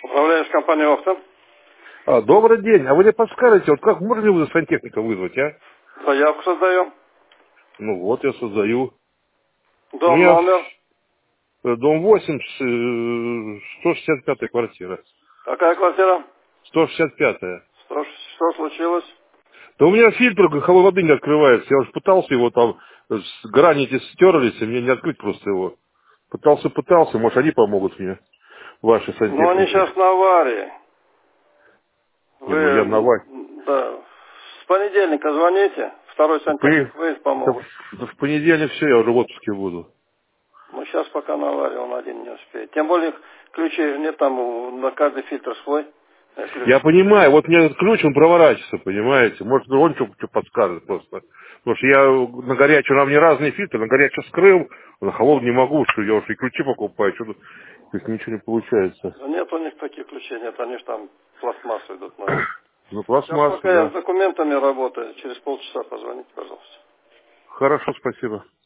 Управляешь компанией «Охта». Добрый день. А вы не подскажете, вот как можно ли вы сантехника вызвать, а? Заявку создаем. Ну вот, я создаю. У Дом, меня номер. дом 8, 165 квартира. Какая квартира? 165-я. Что случилось? Да у меня фильтр холодной воды не открывается. Я уже пытался его там, грани эти стерлись, и мне не открыть просто его. Пытался, может они помогут мне, ваши Ну, они сантехники. сейчас на аварии. Не, ну я Вы, навать. да, с понедельника звоните. Второй сантехник выйдет, помогут. В понедельник все, я уже в отпуске буду. Ну, сейчас пока на аварии, он один не успеет. Тем более, ключей нет там, на каждый фильтр свой ключ. Я понимаю, вот мне этот ключ, он проворачивается, понимаете? Может, он что подскажет просто. Потому что я на горячую, на мне разные фильтры, на горячую скрыл, на холодный не могу, что я уже и ключи покупаю, что-то то есть ничего не получается. Да нет у них таких ключей, нет, они же там пластмассу идут на. Ну, Сейчас пластмасса, пока я с да. документами работаю, через полчаса позвоните, пожалуйста. Хорошо, спасибо.